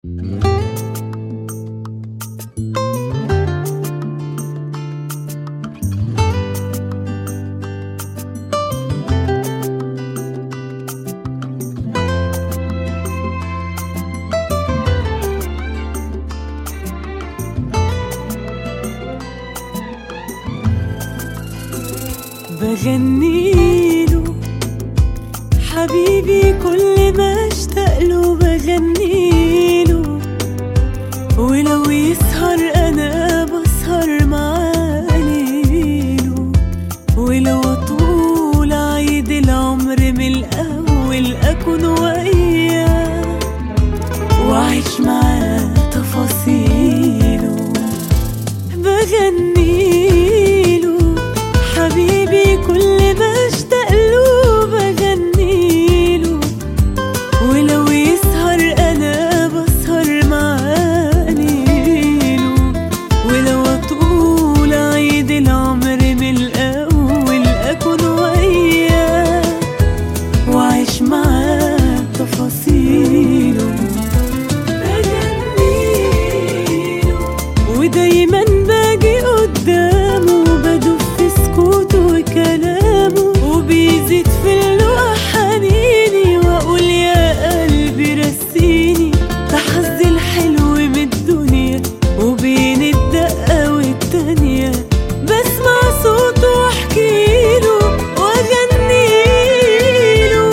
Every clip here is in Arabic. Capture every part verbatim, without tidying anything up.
بغنيله حبيبي كل ما اشتاقله، بغنيله ولو يسهر انا بسهر معاه ليله، ولو طول عيد العمر من الاول اكون وياه واعيش معاه تفاصيله. بغنيله حبيبي كل ما اشتاقله، بغنيله ولو يسهر انا بسهر معاه ليله، ولو طول عيد العمر من الاول اكون وياه واعيش معاه تفاصيله. بغنيله ودايما باجي قدامه بدوب في سكوته وكلامه، وبيزيد في اللقا حنيني واقول يا قلبي رسيني ده حظي الحلو من الدنيا، وبين الدقة والتانية بسمع صوته واحكيله واغنيله.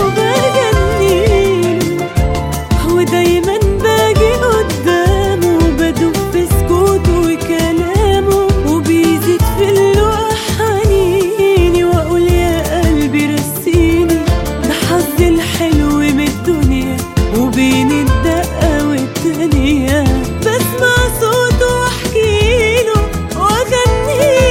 بغنيله ودايما باجي قدامه بدوب في سكوته وكلامه، وبيزيد في اللقا حنيني واقول يا قلبي رسيني ده حظي الحلو من الدنيا، وبين الدقة والتانية بسمع صوته واحكيله واغنيله.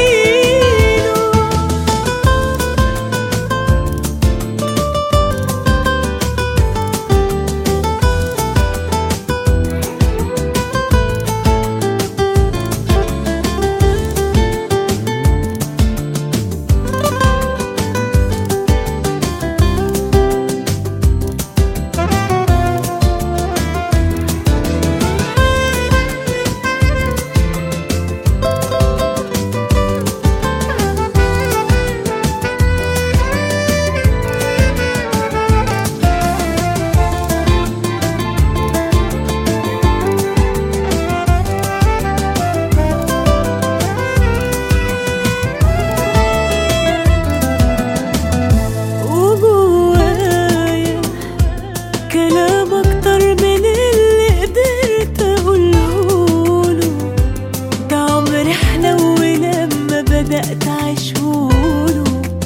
كلام أكتر من اللي قدرت أقولهوله، ده عمري حلو لما بدأت أعيشهوله،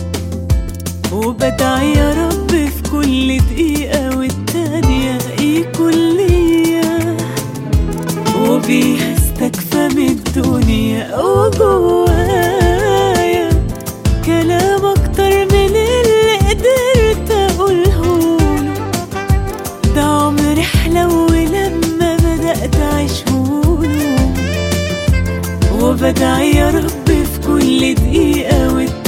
وبدعي يا رب في كل دقيقة والتانية يكون ليا، وبيها استكفى من الدنيا. وجوايا كلام أكتر من اللي قدرت أقولهوله، ده عمري حلو لما بدأت أعيشهوله، وبدعي يا رب في كل دقيقة والتانية